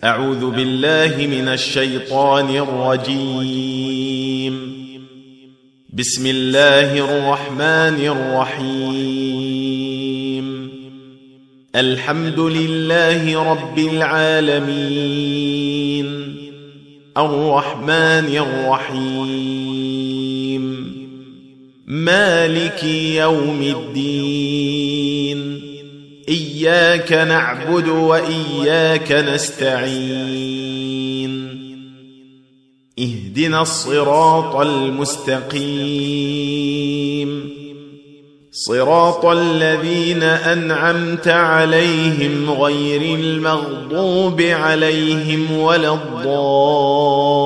أعوذ بالله من الشيطان الرجيم. بسم الله الرحمن الرحيم. الحمد لله رب العالمين، الرحمن الرحيم، مالك يوم الدين، إياك نعبد وإياك نستعين، اهدنا الصراط المستقيم، صراط الذين أنعمت عليهم غير المغضوب عليهم ولا الضالين.